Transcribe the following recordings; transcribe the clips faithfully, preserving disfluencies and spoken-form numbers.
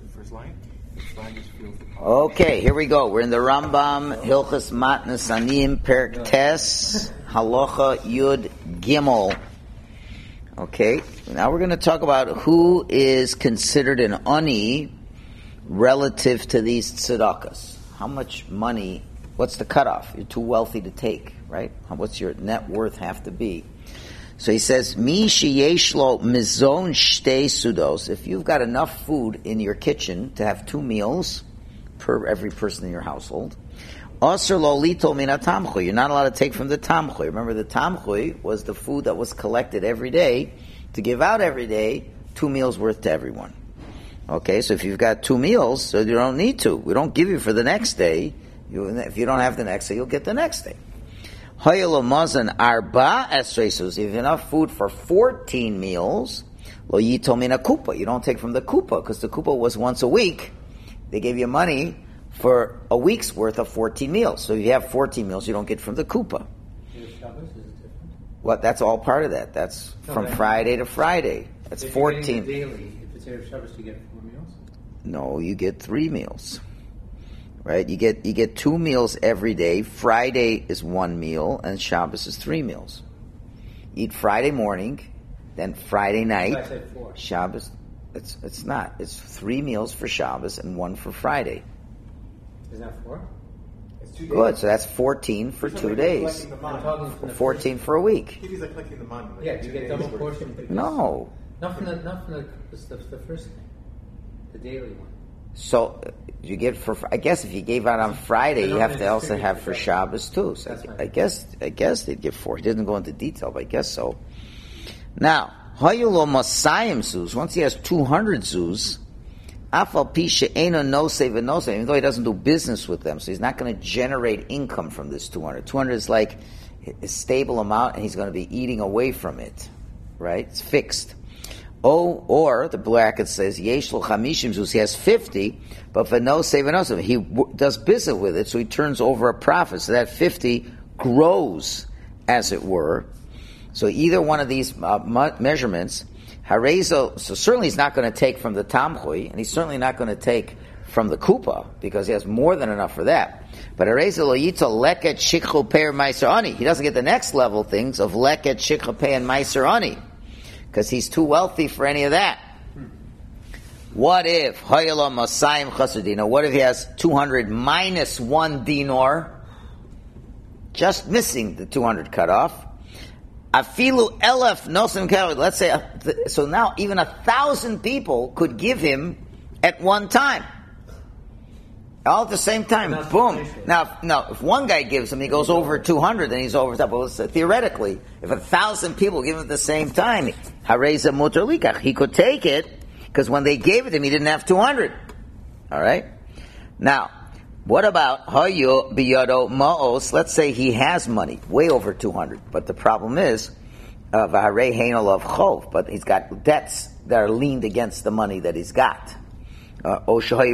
first line. Okay, here we go. We're in the Rambam, Hilchas Matnas Aniyim, Perek Tes, Halacha Yud Gimel. Okay, now we're going to talk about who is considered an ani relative to these tzedakahs. How much money, what's the cutoff? You're too wealthy to take, right? What's your net worth have to be? So he says, Mi sheyesh lo mizon shtei sudos. If you've got enough food in your kitchen to have two meals per every person in your household, Asr lo lito min tamchui. You're not allowed to take from the tamchui. Remember, the tamchui was the food that was collected every day to give out every day, two meals worth to everyone. Okay, so if you've got two meals, so you don't need to. We don't give you for the next day. You, if you don't have the next day, you'll get the next day. Arba esresus. If you have enough food for fourteen meals, lo yito min kupa. You don't take from the kupa, because the kupa was once a week. They gave you money for a week's worth of fourteen meals. So if you have fourteen meals, you don't get from the kupa. What? That's all part of that. That's no, from Friday to Friday. That's if fourteen. Daily, if it's Erev Shabbos, you get four meals? No, you get three meals. Right? You get you get two meals every day. Friday is one meal, and Shabbos is three meals. Eat Friday morning, then Friday night. I said four. Shabbos. It's it's not. It's three meals for Shabbos and one for Friday. Is that four? It's two days. Good. So that's fourteen for two days. Fourteen for a week. He's like collecting the money. Like yeah, you get double portion. No. Not from the not from the the, the first thing, the daily one. So you get for I guess if you gave out on Friday, you have to also have for Shabbos too. So I, I guess I guess they'd give four. He doesn't go into detail, but I guess so. Now, Hayulo Masayim Zuz. Once he has two hundred Zuz, Afal Pisha Eno No Save and No Save. Even though he doesn't do business with them, so he's not going to generate income from this two hundred. Two hundred is like a stable amount, and he's going to be eating away from it. Right? It's fixed. Oh, or the bracket says Yeshlo Chamishim Zuz. He has fifty, but for no save and no save, he w- does business with it, so he turns over a profit. So that fifty grows, as it were. So either one of these uh, mu- measurements, Harezo. So certainly he's not going to take from the Tamchui, and he's certainly not going to take from the Kupa because he has more than enough for that. But Harezo lo yito leket shikhu peir meiser ani. He doesn't get the next level things of leket shikhu peir and meiser ani, because he's too wealthy for any of that. What if Hayala Masayim Chasudina? What if he has two hundred minus one dinar, just missing the two hundred cutoff? Afilu elef nosim kavod. Let's say so. Now even a thousand people could give him at one time, all at the same time. Boom. Now, now, if one guy gives him, he goes over two hundred, then he's over top. Well, theoretically, if a thousand people give him at the same time, hareza mutar likach, he could take it because when they gave it to him, he didn't have two hundred. All right. Now, what about hayu biyado maos? Let's say he has money, way over two hundred, but the problem is v'harei heinol of chov, but he's got debts that are leaned against the money that he's got. Uh, or they're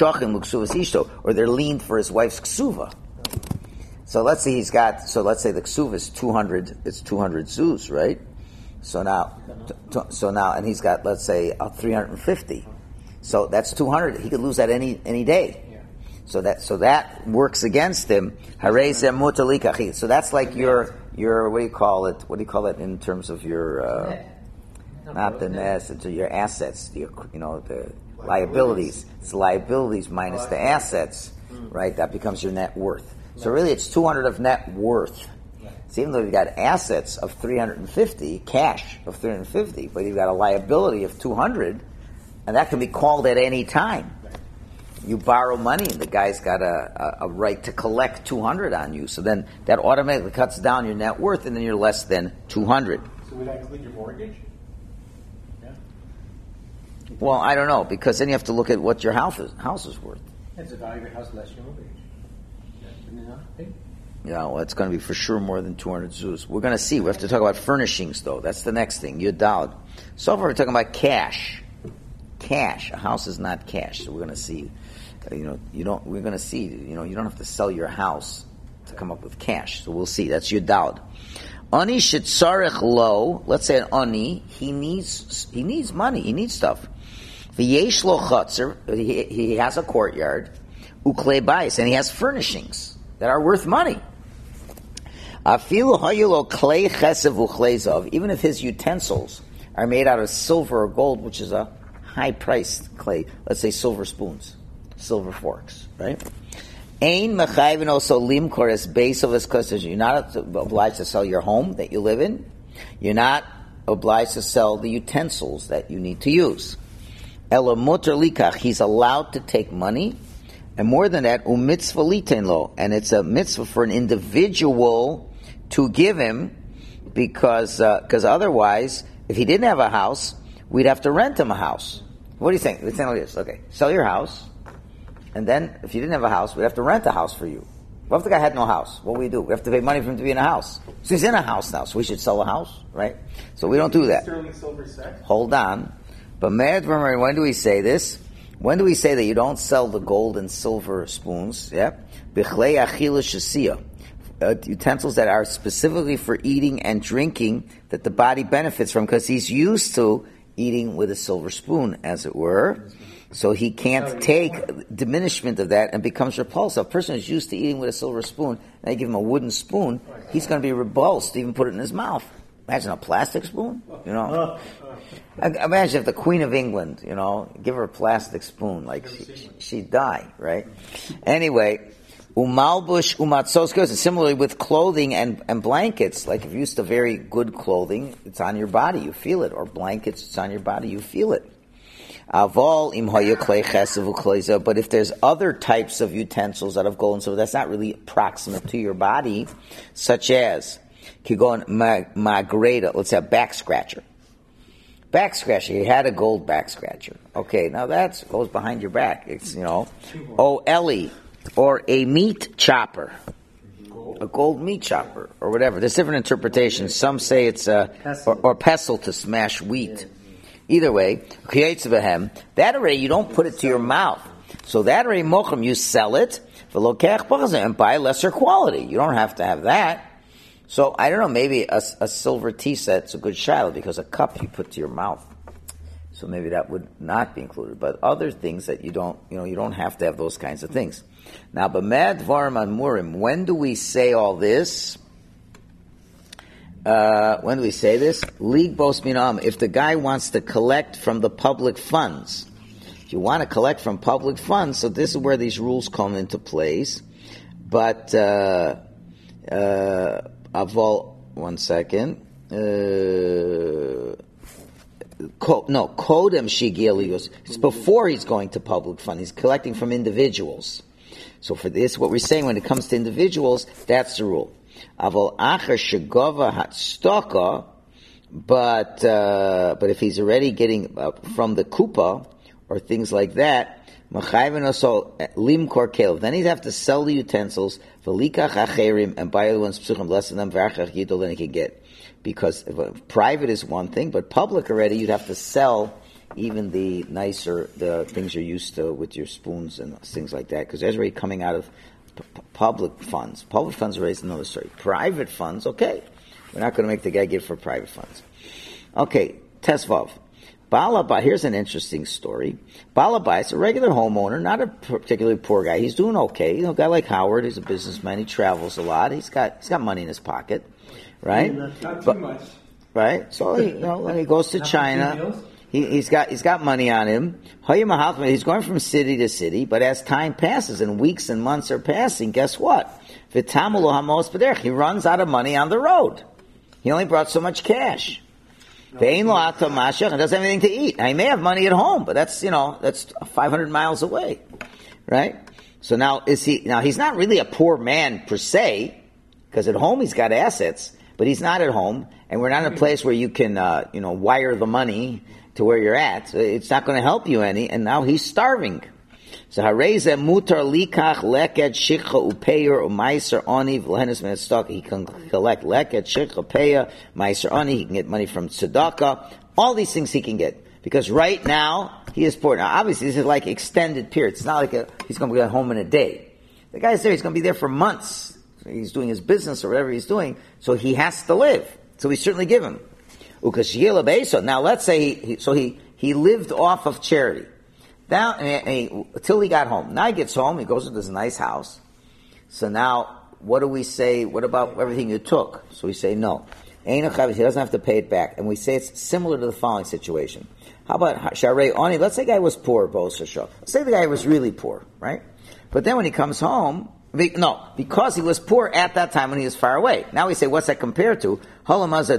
leaned for his wife's ksuva. So let's say he's got. So let's say the ksuva is two hundred. It's two hundred zuz, right? So now, t- so now, and he's got, let's say, uh, three hundred and fifty. So that's two hundred. He could lose that any any day. So that so that works against him. So that's like your your what do you call it? What do you call it in terms of your uh, not the net, it's your assets. Your, you know the. Liabilities. It's liabilities minus the assets, right? That becomes your net worth. So really it's two hundred of net worth. So even though you've got assets of three hundred fifty, cash of three hundred fifty, but you've got a liability of two hundred, and that can be called at any time. You borrow money and the guy's got a, a, a right to collect two hundred on you. So then that automatically cuts down your net worth and then you're less than two hundred. So would that include your mortgage? Well, I don't know, because then you have to look at what your house is, house is worth. It's the value of your house less your mortgage. Isn't it not? Yeah, well, it's going to be for sure more than two hundred zuz. We're going to see. We have to talk about furnishings, though. That's the next thing. Yudal. So far, we're talking about cash. Cash. A house is not cash. So we're going to see. Uh, you know, you don't. We're going to see. You know, you don't have to sell your house to come up with cash. So we'll see. That's Yudal. Ani shetzarech lo. Let's say an ani. He needs. He needs money. He needs stuff. V'yesh lo chotzer, he, he has a courtyard, uklei bais, and he has furnishings that are worth money. Afilu hayulo klei chesev uklei zav, even if his utensils are made out of silver or gold, which is a high-priced clay, let's say silver spoons, silver forks, right? Ein mechayvin also limkor es base of his customers. You're not obliged to sell your home that you live in. You're not obliged to sell the utensils that you need to use. Elo muter likach, he's allowed to take money, and more than that, umitzvah liten lo, and it's a mitzvah for an individual to give him, because because uh, otherwise, if he didn't have a house, we'd have to rent him a house. What do you think? Let's think like this. Okay, sell your house, and then if you didn't have a house, we'd have to rent a house for you. What if the guy had no house? What do we do? We have to pay money for him to be in a house. So he's in a house now, so we should sell a house, right? So we don't do that. Sterling silver set. Hold on. But when do we say this? When do we say that you don't sell the gold and silver spoons? Yeah, bichlei achila shasiya, utensils that are specifically for eating and drinking that the body benefits from, because he's used to eating with a silver spoon, as it were. So he can't take diminishment of that and becomes repulsive. A person who's used to eating with a silver spoon, and they give him a wooden spoon, he's going to be repulsed to even put it in his mouth. Imagine a plastic spoon, you know. Imagine if the Queen of England, you know, give her a plastic spoon, like she, she'd die, right? Anyway, umalbush umatzos, similarly with clothing and, and blankets. Like if you used to very good clothing, it's on your body, you feel it, or blankets, it's on your body, you feel it. Avol im klei chesev uklei, but if there's other types of utensils out of gold and silver, that's not really proximate to your body, such as kigon magreda, let's say a back scratcher. Back scratcher, he had a gold back scratcher. Okay, now that goes behind your back. It's, you know, oh, Ellie, or a meat chopper, a gold meat chopper, or whatever. There's different interpretations. Some say it's a, or, or pestle to smash wheat. Either way, that array, you don't put it to your mouth. So that array, mochem, you sell it, and buy lesser quality. You don't have to have that. So, I don't know, maybe a, a silver tea set's a good shiloh, because a cup you put to your mouth. So maybe that would not be included. But other things that you don't, you know, you don't have to have those kinds of things. Now, b'med dvarim amurim, when do we say all this? Uh, when do we say this? Lig bos minam, if the guy wants to collect from the public funds. If you want to collect from public funds, so this is where these rules come into place. But, uh, uh, Aval, one second. Uh, ko, no, Kodem Shigelius. It's before he's going to public fund. He's collecting from individuals. So for this, what we're saying when it comes to individuals, that's the rule. Aval Acher Shagova Hatstaka, but uh, but if he's already getting uh, from the kupa or things like that, Machayvin also limkor kelev. Then he'd have to sell the utensils for likach acherim and buy the ones psuchim less than them v'achach yidol than he can get. Because if, uh, private is one thing, but public already you'd have to sell even the nicer the things you're used to with your spoons and things like that. Because there's already coming out of p- p- public funds. Public funds are another story. Private funds, okay, we're not going to make the guy give for private funds. Okay, Tesvav. Balabai, here's an interesting story. Balabai is a regular homeowner, not a particularly poor guy. He's doing okay. You know, a guy like Howard, he's a businessman. He travels a lot. He's got he's got money in his pocket, right? Not too but, much. Right. So he, you know, when he goes to China, he, he's got he's got money on him. He's going from city to city, but as time passes and weeks and months are passing, guess what? He runs out of money on the road. He only brought so much cash. And doesn't have anything to eat. Now, he may have money at home, but that's, you know, that's five hundred miles away, right? So now is he? Now he's not really a poor man per se, because at home he's got assets, but he's not at home, and we're not in a place where you can, uh, you know, wire the money to where you're at. So it's not going to help you any, and now he's starving. So hareze mutar likach leket shikha upeyer umaiser oni v'lehenes min tzedakah. He can collect leket shikha upeyer maiser oni. He can get money from tzedakah. All these things he can get, because right now he is poor. Now obviously this is like extended period. It's not like a, he's going to get home in a day. The guy's there. He's going to be there for months. He's doing his business or whatever he's doing. So he has to live. So we certainly give him. Now let's say he, he so he He lived off of charity. Now, and he, until he got home. Now he gets home, he goes to this nice house. So now, what do we say? What about everything you took? So we say no. He doesn't have to pay it back. And we say it's similar to the following situation. How about Sharei Oni? Let's say the guy was poor, Let's say the guy was really poor, right? But then when he comes home, no, because he was poor at that time when he was far away. Now we say, what's that compared to? How about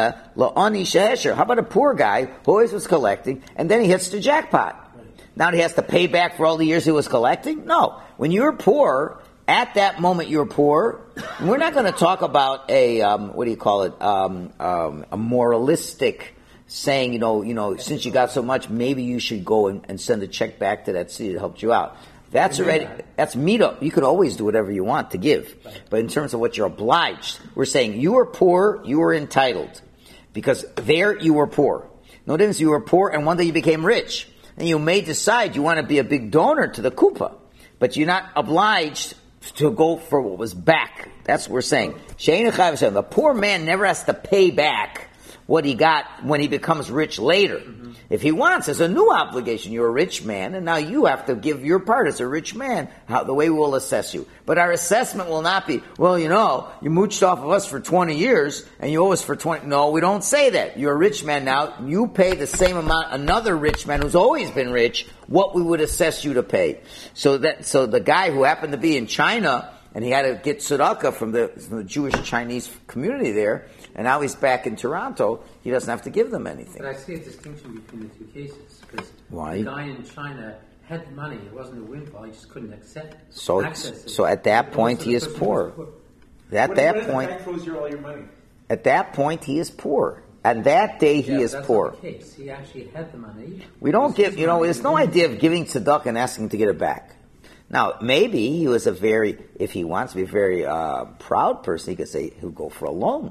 a poor guy who always was collecting, and then he hits the jackpot? Now he has to pay back for all the years he was collecting? No. When you were poor, at that moment you were poor, we're not going to talk about a, um, what do you call it, um, um, a moralistic saying, you know, you know, since you got so much, maybe you should go and, and send a check back to that city that helped you out. That's already, that's meet up. You could always do whatever you want to give. But in terms of what you're obliged, we're saying you were poor, you were entitled. Because there you were poor. No difference, you were poor and one day you became rich. And you may decide you want to be a big donor to the kupa. But you're not obliged to go for what was back. That's what we're saying. The poor man never has to pay back what he got when he becomes rich later. Mm-hmm. If he wants, there's a new obligation. You're a rich man, and now you have to give your part as a rich man, how, the way we'll assess you. But our assessment will not be, well, you know, you mooched off of us for twenty years, and you owe us for twenty. No, we don't say that. You're a rich man now. You pay the same amount another rich man who's always been rich, what we would assess you to pay. So that, so the guy who happened to be in China, and he had to get tzedakah from the, from the Jewish Chinese community there, and now he's back in Toronto, he doesn't have to give them anything. But I see a distinction between the two cases, because Why? the guy in China had money, it wasn't a windfall, he just couldn't accept it. So, it's, so at that point he is poor. poor. At what that if, what point, if the bank throws you all your money? At that point he is poor. At that day he yeah, is that's poor. Not the case. He actually had the money. We don't give, you know, there's no idea of giving tzedakah and asking to get it back. Now, maybe he was a very, if he wants to be a very uh, proud person, he could say he'll go for a loan.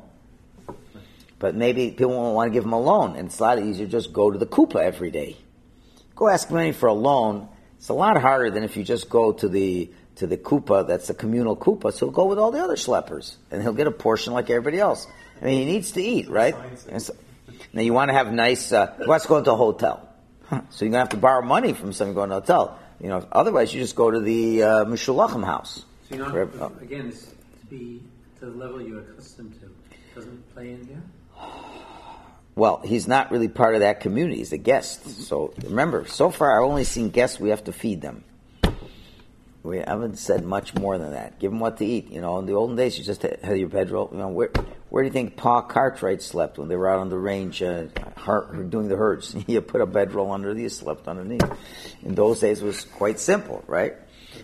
But maybe people won't want to give him a loan, and it's a lot easier to just go to the kupa every day. Go ask money for a loan. It's a lot harder than if you just go to the to the kupa, that's the communal kupa, so he'll go with all the other schleppers, and he'll get a portion like everybody else. I mean, he needs to eat, right? So, now, you want to have nice, uh, let's go to a hotel. Huh. So you're going to have to borrow money from someone going to a hotel. You know, otherwise you just go to the uh, Mishulachim house. So you're not, uh, again, it's to be to the level you're accustomed to. Doesn't it play in here? Well, he's not really part of that community. He's a guest. Mm-hmm. So remember, so far I've only seen guests. We have to feed them. We haven't said much more than that. Give them what to eat. You know, in the olden days, you just had your bedroll. You know, where where do you think Pa Cartwright slept when they were out on the range uh, her, doing the herds? You put a bedroll under, you slept underneath. In those days, it was quite simple, right?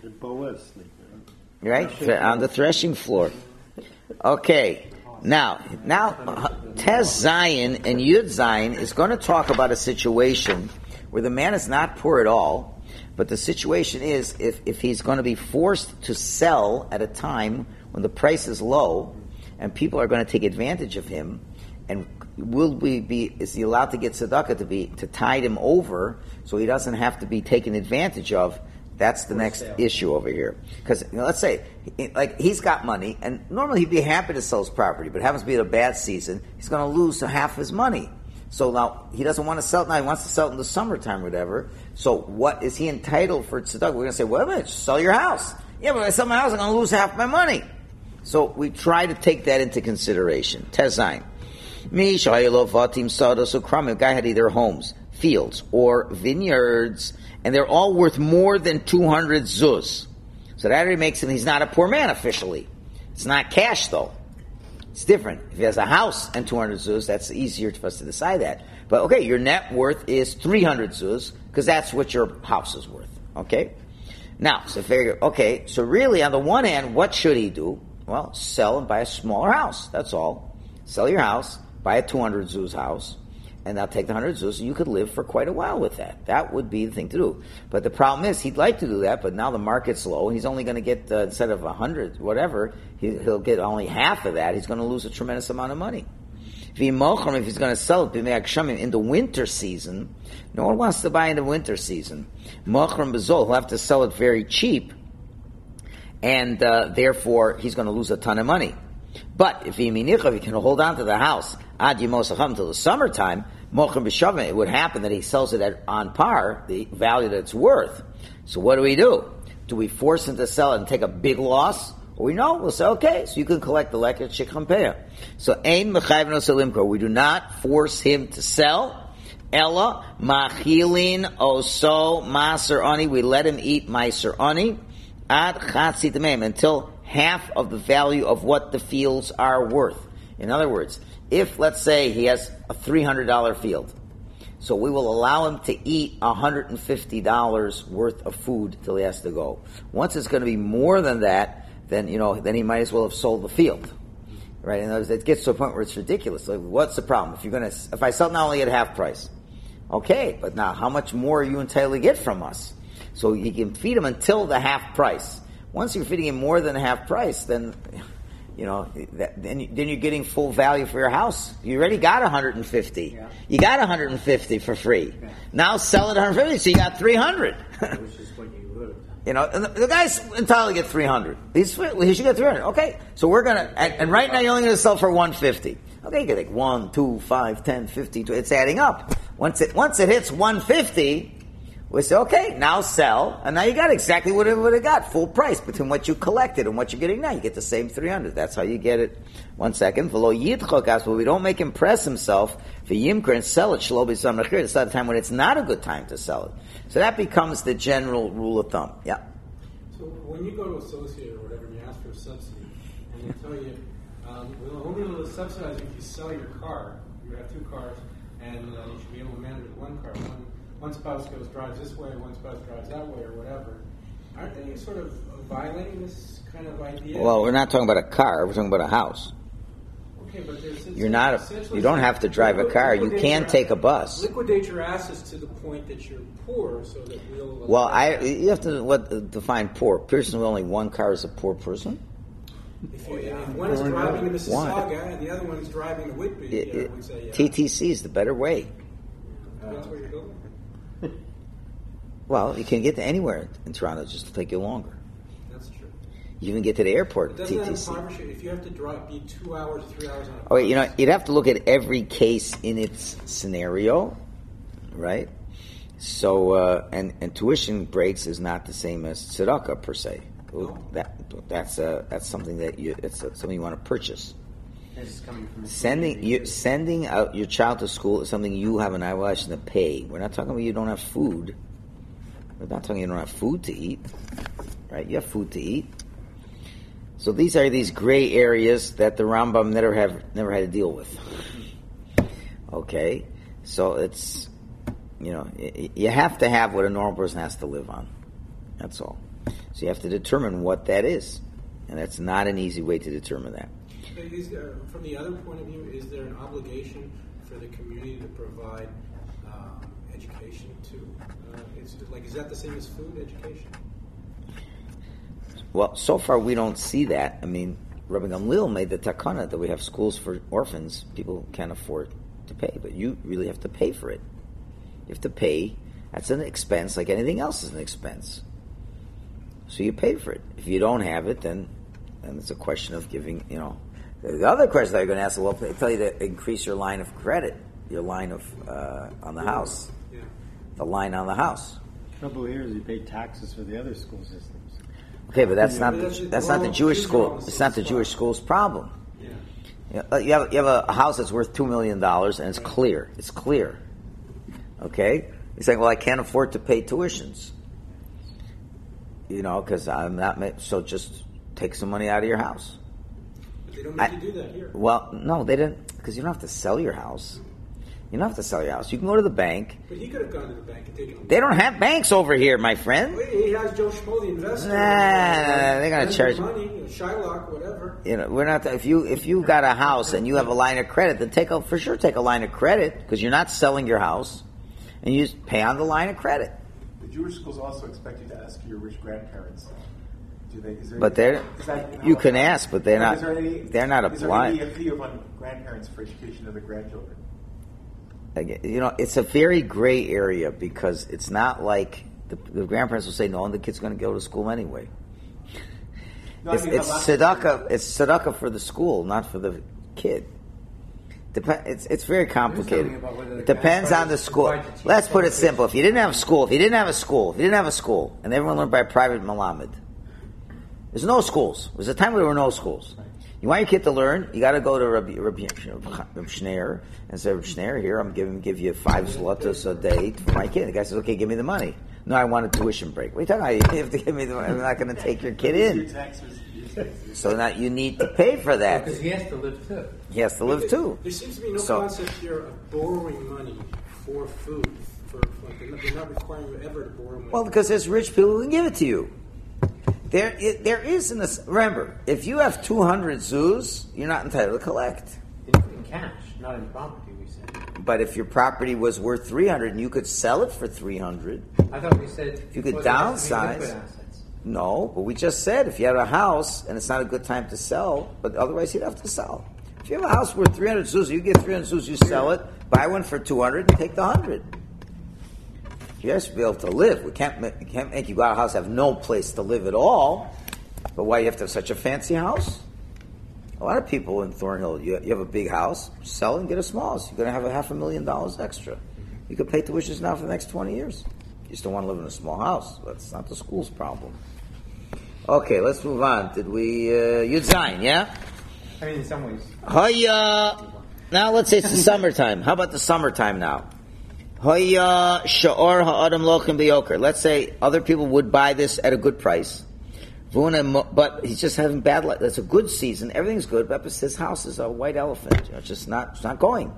Right, on the threshing floor. Okay. Now, now, Tez Zion and Yud Zion is going to talk about a situation where the man is not poor at all, but the situation is if, if he's going to be forced to sell at a time when the price is low and people are going to take advantage of him, and will we be, is he allowed to get tzedakah to be, to tide him over so he doesn't have to be taken advantage of? That's the next issue over here. Because, you know, let's say, like, he's got money, and normally he'd be happy to sell his property, but it happens to be a bad season, he's going to lose half his money. So now, he doesn't want to sell it now, he wants to sell it in the summertime or whatever. So what, is he entitled for tzedakah? We're going to say, wait a minute, sell your house. Yeah, but if I sell my house, I'm going to lose half my money. So we try to take that into consideration. Tezain. A guy had either homes, fields, or vineyards, and they're all worth more than two hundred zuz. So that already makes him, he's not a poor man officially. It's not cash though. It's different. If he has a house and two hundred zuz, that's easier for us to decide that. But okay, your net worth is three hundred zuz, because that's what your house is worth. Okay? Now, so figure, okay, so really on the one hand, what should he do? Well, sell and buy a smaller house. That's all. Sell your house, buy a two hundred zuz house, and now take the one hundred zuz, and you could live for quite a while with that. That would be the thing to do. But the problem is, he'd like to do that, but now the market's low, and he's only going to get, uh, instead of one hundred, whatever, he, he'll get only half of that. He's going to lose a tremendous amount of money. If he's going to sell it in the winter season, no one wants to buy in the winter season. He'll have to sell it very cheap, and uh, therefore he's going to lose a ton of money. But if he, if he can hold on to the house ad yimosacham till the summertime, mochen b'shavim, it would happen that he sells it at, on par, the value that it's worth. So what do we do? Do we force him to sell it and take a big loss? Or we know, we'll say, okay, so you can collect the leket shikhampeya. So, ein mechayvin oso limkor. We do not force him to sell. Ella machilin oso maser ani. We let him eat maser ani ad chatzi tamim, until half of the value of what the fields are worth. In other words, if, let's say, he has a three hundred dollars field, so we will allow him to eat one hundred fifty dollars worth of food till he has to go. Once it's going to be more than that, then, you know, then he might as well have sold the field. Right? In other words, it gets to a point where it's ridiculous. Like, what's the problem? If you're going to, if I sell it now only at half price, okay, but now how much more are you entitled to get from us? So you can feed him until the half price. Once you're feeding him more than half price, then, you know, that, then, you, then you're getting full value for your house. You already got one hundred fifty. Yeah. You got one hundred fifty for free. Yeah. Now sell it one hundred fifty, so you got three hundred. Which is what you would. You know, and the, the guy's entitled to get three hundred. He's, he should get three hundred. Okay, so we're gonna, and, and right now you're only gonna sell for one fifty. Okay, you can take one, two, five, ten, fifty. It's adding up. Once it once it hits one fifty. We say, okay, now sell, and now you got exactly what it would have got, full price, between what you collected and what you're getting now. You get the same three hundred. That's how you get it. One second. V'lo yidchokas, but we don't make him press himself for yimker and sell it. Shlo b'sam mechir. It's not a time when it's not a good time to sell it. So that becomes the general rule of thumb. Yeah. So when you go to Associate or whatever, and you ask for a subsidy, and they tell you, um, we'll only be able to subsidize if you sell your car. You have two cars, and uh, you should be able to manage with one car. One One spouse goes drives this way, one spouse drives that way, or whatever. Aren't they sort of violating this kind of idea? Well, we're not talking about a car. We're talking about a house. Okay, but there's you're not. A, you don't have to drive a car. You can take a bus. Liquidate your assets to the point that you're poor, so that we'll. Well, I you have to what define poor. Person with only one car is a poor person. If, you, if one is driving to Mississauga and the other one is driving to Whitby, it, yeah, I would say yeah. T T C is the better way. That's where you're going. Well, you can get to anywhere in Toronto, just to take you longer. That's true. You can get to the airport with T T T C. If you have to drive, be two hours, three hours on a Oh, wait, you know, you'd have to look at every case in its scenario, right? So, uh, and, and tuition breaks is not the same as tzedakah per se. No. That that's uh, that's something that you it's uh, something you want to purchase. It's coming from Sending you, sending out your child to school is something you have an obligation to pay. We're not talking about you don't have food. We're not talking you don't have food to eat, right? You have food to eat. So these are these gray areas that the Rambam never have never had to deal with. Okay, so it's you know you have to have what a normal person has to live on. That's all. So you have to determine what that is, and that's not an easy way to determine that. Is there, from the other point of view, is there an obligation for the community to provide um, education too? Uh, is, like, is that the same as food education? Well, so far we don't see that. I mean, Rabbi Gamliel made the takana that we have schools for orphans. People can't afford to pay, but you really have to pay for it. You have to pay. That's an expense, like anything else is an expense. So you pay for it. If you don't have it, then then it's a question of giving. You know, the other question that you're going to ask, well, they tell you to increase your line of credit, your line of uh, on the house, Yeah. the line on the house. Trouble here is you pay taxes for the other school systems. Okay, but that's Yeah, not but the, that's- that's well, not the Jewish these are school. all the It's same not the spot. Jewish school's problem. Yeah. You know, you have you have a house that's worth two million dollars and it's clear. It's clear. Okay, he's saying, well, I can't afford to pay tuitions. You know, because I'm not ma- so just take some money out of your house. But they don't make I- you do that here. Well, no, they didn't, because you don't have to sell your house. You don't have to sell your house. You can go to the bank. But he could have gone to the bank and taken a They don't have banks over here, my friend. Wait, he has Joe Schmo, the investor. Nah, they're gonna lend charge- him money, Shylock, whatever. You know, we're not. If you if you got a house and you have a line of credit, then take a for sure take a line of credit because you're not selling your house, and you just pay on the line of credit. The Jewish schools also expect you to ask your rich grandparents. Do they? Is there But any, they're is that you how- can ask, but they're Or not. Is there any, They're not is there any applied. fee on grandparents for education of the grandchildren? Again, you know, it's a very gray area because it's not like the, the grandparents will say, "No, the kid's going to go to school anyway." No, I It's, mean, it's the last- tzedakah. It's tzedakah for the school, not for the kid. Dep- it's it's very complicated. about whether the It depends on the grandfathers school. provide the cheap Let's put it education. simple. If you didn't have a school, if you didn't have a school, if you didn't have a school, and everyone learned by private Malamed, there's no schools. There was a time where there were no schools. You want your kid to learn, you got to go to Rabbi, Rabbi, Rabbi Schneier and say, Rabbi Schneier, here, I'm giving give you five zlotus a day for my kid. The guy says, okay, give me the money. No, I want a tuition break. What are you talking about? You have to give me the money. I'm not going to take your kid Your in. taxes, your taxes. So now you need to pay for that. Because he has to live too. He has to live too. There seems to be no So- concept here of borrowing money for food. For, like, they're not- they're not requiring you ever to borrow money. Well, because there's rich people who can give it to you. There, it, there is in this. Remember, if you have two hundred zoos, you're not entitled to collect. In, in cash, not in property, we said. But if your property was worth three hundred and you could sell it for three hundred, I thought we said You could well, there has to be downsize. liquid assets. no. But we just said if you have a house and it's not a good time to sell, but otherwise you'd have to sell. If you have a house worth three hundred zoos, you get three hundred zoos, you sell it, buy one for two hundred, and take the hundred. You have to be able to live. We can't make, we can't make you go out of the house have no place to live at all. But why you have to have such a fancy house? A lot of people in Thornhill, you, you have a big house, sell it and get a small house. You're going to have a half a million dollars extra. You could pay tuitions now for the next twenty years. You still want to live in a small house. That's not the school's problem. Okay, let's move on. Did we, uh, Yud Zayin, yeah? I mean, in some ways. Hoya. Now let's say it's the summertime. How about the summertime now? Hoya sha'or ha'adam lochem beyoker. Let's say other people would buy this at a good price. But he's just having bad luck. That's a good season. Everything's good. But his house is a white elephant. You know, it's just not, it's not going.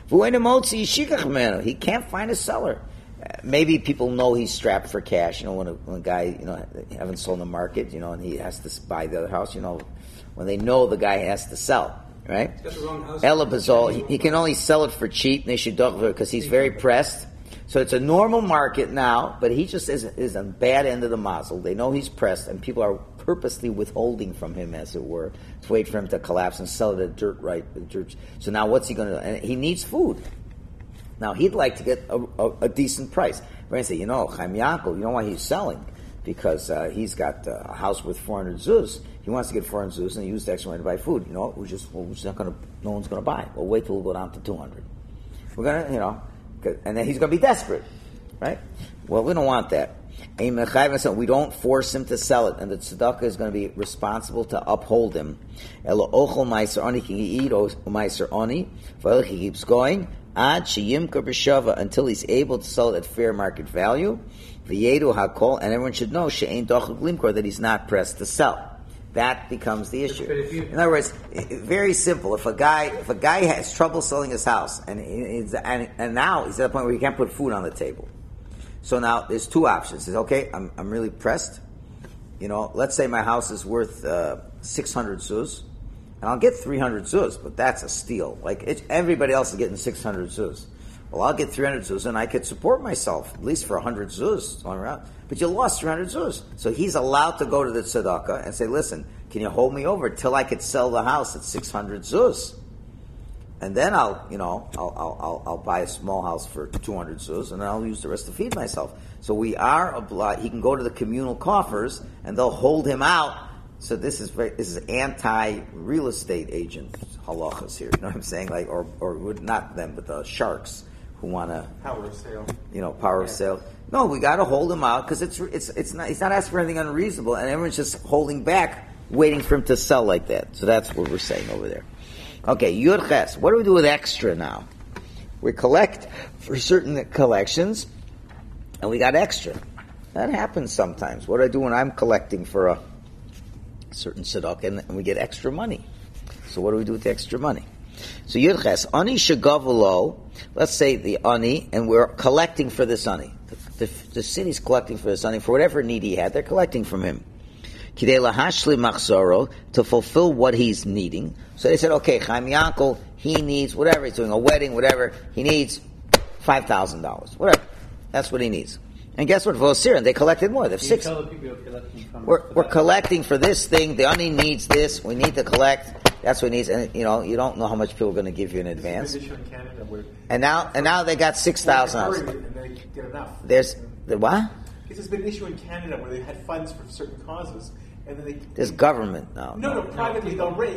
He can't find a seller. Uh, maybe people know he's strapped for cash. You know, when a, when a guy, you know, haven't sold in the market, you know, and he has to buy the other house, you know, when they know the guy has to sell, right? Ella Bazol, he, he can only sell it for cheap. They should because he's very pressed. So it's a normal market now, but he just is, is on bad end of the mazel. They know he's pressed, and people are purposely withholding from him, as it were, to wait for him to collapse and sell it at dirt right. Dirt. So now what's he going to do? And he needs food. Now he'd like to get a, a, a decent price. We're going to say, you know, Chaim Yankov, you know why he's selling? Because uh, he's got uh, a house with four hundred zuz. He wants to get four hundred zuz and he used the extra money to buy food. You know, we're just, well, we're just not going to, no one's going to buy. We'll wait till we go down to two hundred. We're going to, you know, and then he's going to be desperate, right? Well, we don't want that. We don't force him to sell it, and the tzedakah is going to be responsible to uphold him. He keeps going until he's able to sell it at fair market value. And everyone should know that he's not pressed to sell. That becomes the issue. In other words, very simple. If a guy, if a guy has trouble selling his house, and he's, and, and now he's at a point where he can't put food on the table. So now there's two options. He says, okay, I'm I'm really pressed. You know, let's say my house is worth uh, six hundred zuz, and I'll get three hundred zuz, but that's a steal. Like it, everybody else is getting six hundred zuz. Well, I'll get three hundred zuz, and I could support myself at least for one hundred zuz going around. But you lost three hundred zuz, so he's allowed to go to the tzedakah and say, "Listen, can you hold me over till I could sell the house at six hundred zuz?" And then I'll, you know, I'll, I'll, I'll, I'll buy a small house for two hundred zuz, and then I'll use the rest to feed myself. So we are obliged. He can go to the communal coffers, and they'll hold him out. So this is very, this is anti-real estate agent halachas here. You know what I'm saying? Like, or or not them, but the sharks who want to Power of sale. You know, power Yeah. of sale. No, we got to hold him out because it's it's it's not. He's not asking for anything unreasonable, and everyone's just holding back, waiting for him to sell like that. So that's what we're saying over there. Okay, Yud Ches. What do we do with extra now? We collect for certain collections, and we got extra. That happens sometimes. What do I do when I'm collecting for a certain tzedakah and we get extra money? So what do we do with the extra money? So Yud Ches, Ani Shagavulo, let's say the Ani, and we're collecting for this Ani. The, the, the city's collecting for this Ani, for whatever need he had, they're collecting from him. Kidei lahashli machzoro, to fulfill what he's needing. So they said, okay, Chaim Yankov, he needs, whatever, he's doing a wedding, whatever, he needs five thousand dollars, whatever. That's what he needs. And guess what? Vosir, they collected more. They have You six. tell the people you're collecting from. We're, for we're that. collecting for this thing. The Ani needs this. We need to collect. That's what he needs. And, you know, you don't know how much people are going to give you in advance. There's an issue in Canada where And now, and now they got six thousand Hurry dollars. and they get enough. There's, the what? This has been an issue in Canada where they had funds for certain causes, and then they There's government now. no no privately they'll raise,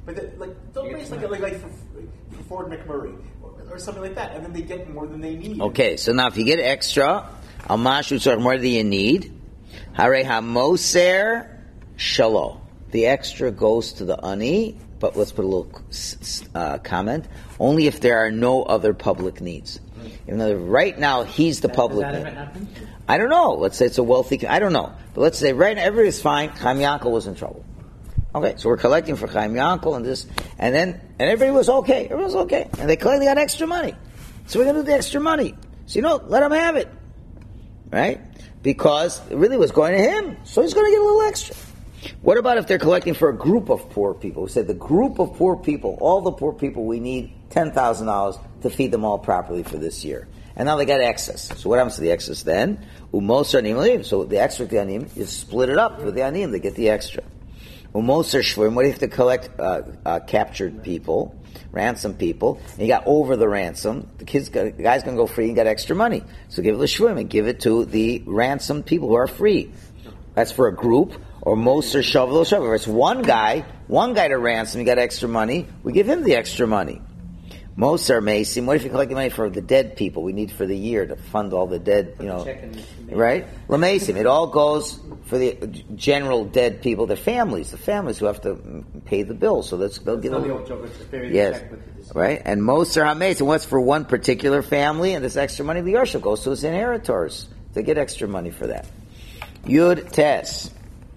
But the, like, they'll You raise get like, like, like for, for Ford McMurray or, or something like that, and then they get more than they need. Okay, so now if you get extra, al mashu tzarich, more than you need, hare hamoser shalo. The extra goes to the ani, but let's put a little uh, comment. Only if there are no other public needs. Even though right now he's the That- public Does that need. ever happen? I don't know. Let's say it's a wealthy. I don't know. But let's say right now everybody's fine. Chaim Yankel was in trouble. Okay, so we're collecting for Chaim Yankel and this, and then and everybody was okay. Everyone was okay, and they collected got extra money. So we're going to do the extra money. So you know, let him have it, right? Because it really was going to him, so he's going to get a little extra. What about if they're collecting for a group of poor people? We said the group of poor people, all the poor people, we need ten thousand dollars to feed them all properly for this year. And now they got excess. So what happens to the excess then? Umosar anim. So the extra the anim, you split it up with the anim, they get the extra. Umosar shvurim. What do you have to collect? Uh, uh, captured people, ransom people. And you got over the ransom. The kids, got, the guy's going to go free and get extra money. So give it to shvurim and give it to the ransomed people who are free. That's for a group. Or Moser Shavuot Shavuot. If it's one guy, one guy to ransom, you got extra money, we give him the extra money. Moser Mason, what if you collect the money for the dead people we need for the year to fund all the dead, you know, right? Lamasim, it all goes for the general dead people, their families, the families who have to pay the bills, so that's, they'll give So them. the old joke is to bury the Yes, check with the- right? And Moser HaMason, what's for one particular family, and this extra money, the Yarsha goes to his inheritors. They get extra money for that. Yud Tes.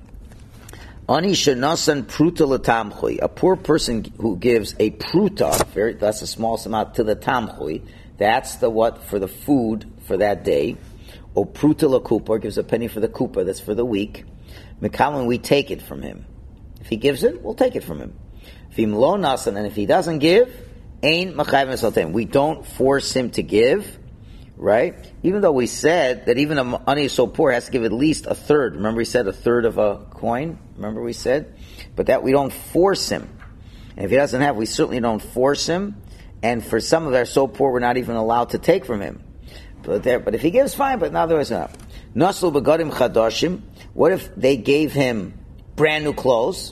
Ani shenasan pruta l'tamchui. A poor person who gives a pruta, very, that's a small amount, to the tamchui. That's the what for the food for that day. O pruta l'kupa, gives a penny for the kupa, that's for the week. Mekalan, we take it from him. If he gives it, we'll take it from him. V'im lo nasan, and if he doesn't give, ain machayv mesaltem. We don't force him to give. Right? Even though we said that even a ani so poor has to give at least a third. Remember we said a third of a coin? Remember we said? But that we don't force him. And if he doesn't have, we certainly don't force him. And for some of our so poor, we're not even allowed to take from him. But there, but if he gives, fine, but otherwise not. Naslu begadim chadashim. What if they gave him brand new clothes?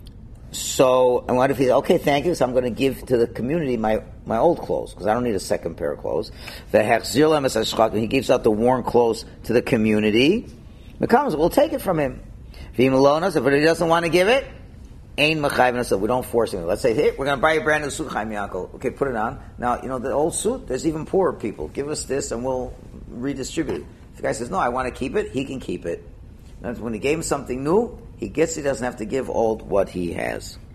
So, and what if he's, okay, thank you, so I'm going to give to the community my, my old clothes, because I don't need a second pair of clothes. He gives out the worn clothes to the community. Becomes, we'll take it from him. If he doesn't want to give it, ain machayv, we don't force him. Let's say, hey, we're going to buy you a brand new suit, Chaim Yankel. Okay, put it on. Now, you know, the old suit, there's even poorer people. Give us this and we'll redistribute it. If the guy says, no, I want to keep it, he can keep it. And when he gave him something new, he gets, he doesn't have to give old what he has.